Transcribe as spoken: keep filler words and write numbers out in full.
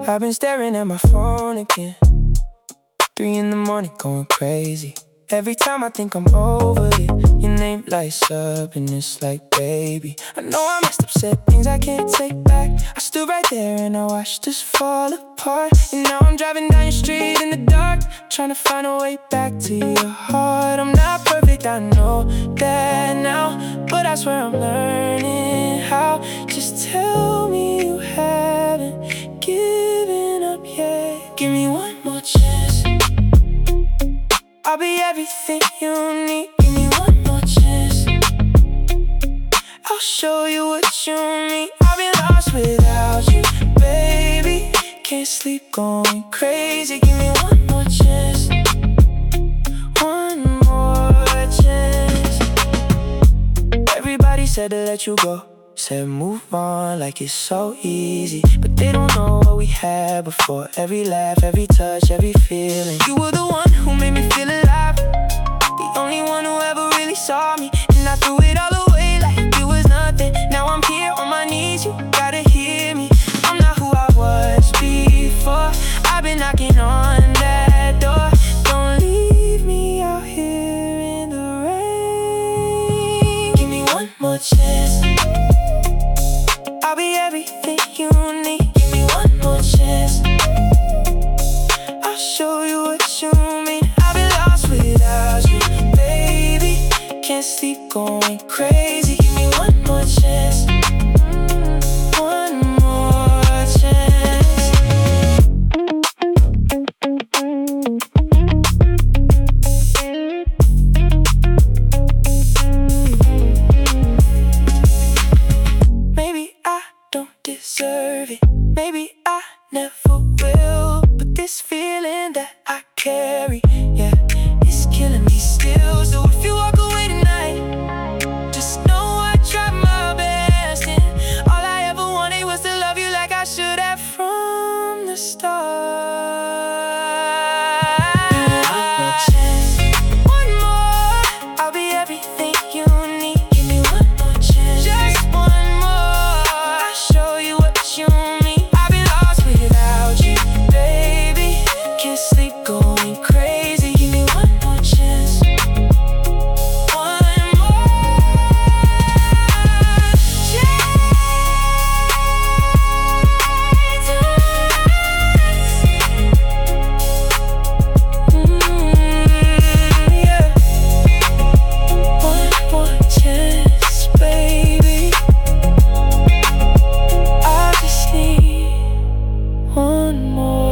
I've been staring at my phone again. Three in the morning going crazy. Every time I think I'm over it, your name lights up and it's like, baby, I know I messed up, said things I can't take back. I stood right there and I watched us fall apart. And now I'm driving down your street in the dark, trying to find a way back to your heart. I'm not perfect, I know that now, but I swear I'm learning how. Just tell me you haven't given up yet. Give me one more chance, I'll be everything you need. Give me one more chance, I'll show you what you mean. I've been lost without you, baby. Can't sleep, going crazy. Give me one more chance, one more chance. Everybody said to let you go, said move on like it's so easy, but they don't know what we had before. Every laugh, every touch, every feeling. You were the one who made me feel alive, the only one who ever really saw me. And I threw it all away like it was nothing. Now I'm here on my knees, you gotta hear me. I'm not who I was before. I've been knocking on that door. Don't leave me out here in the rain. Give me one more chance, I'll be everything you need. Give me one more chance, I'll show you what you mean. I've been lost without you, baby. Can't sleep, going crazy. Give me one more chance, one more chance. Maybe I don't deserve it, maybe I never will, but this feeling that I carry, yeah, it's killing me still. So if you walk away tonight, just know I tried my best, and all I ever wanted was to love you like I should have from the start. One more chance, one more, I'll be everything you need. Give me one more chance, just one more, I'll show you what you mean. I've been lost without you, baby. Can't sleep, going crazy. Give me one more chance, one more chance. Mm, yeah. One more chance, baby. I just need one more